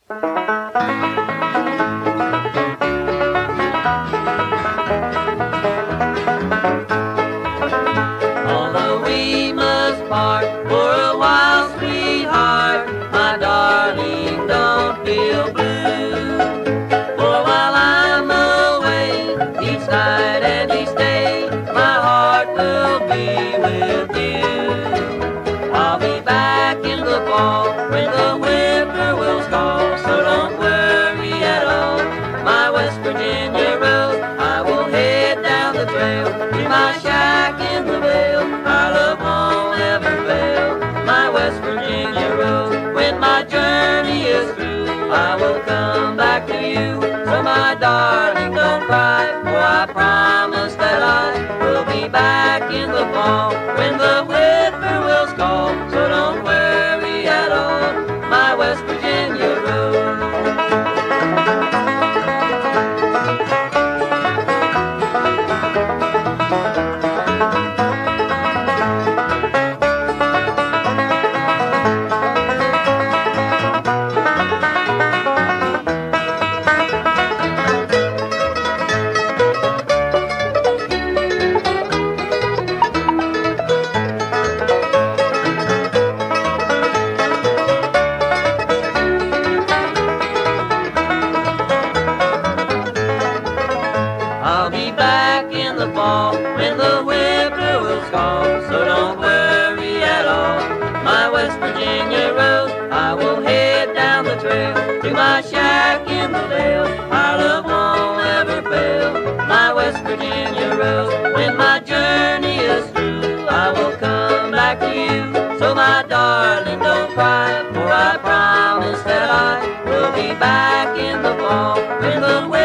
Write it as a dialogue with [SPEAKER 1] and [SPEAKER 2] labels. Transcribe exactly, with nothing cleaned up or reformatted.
[SPEAKER 1] Although we must part for a while, sweetheart, my darling, don't feel blue. For while I'm away, each night and each day, my heart will be with you. I'll be back in the fall when the whippoorwills call, so don't worry at all, my West Virginia rose. I will head down the trail to my shack in the vale. Our love won't ever fail, my West Virginia rose. When my journey is through, I will come back to you. So my darling, don't cry, for I promise that I will be back in the fall when the whippoorwills call. So don't worry at all, my West Virginia rose. I'll be back in the fall when the whippoorwills call, so don't worry at all, my West Virginia rose. I will head down the trail to my shack in the vale. Our love won't ever fail, my West Virginia rose. When my journey is through, I will come back to you. So my darling, don't cry, for I promise that I will be back in the fall when the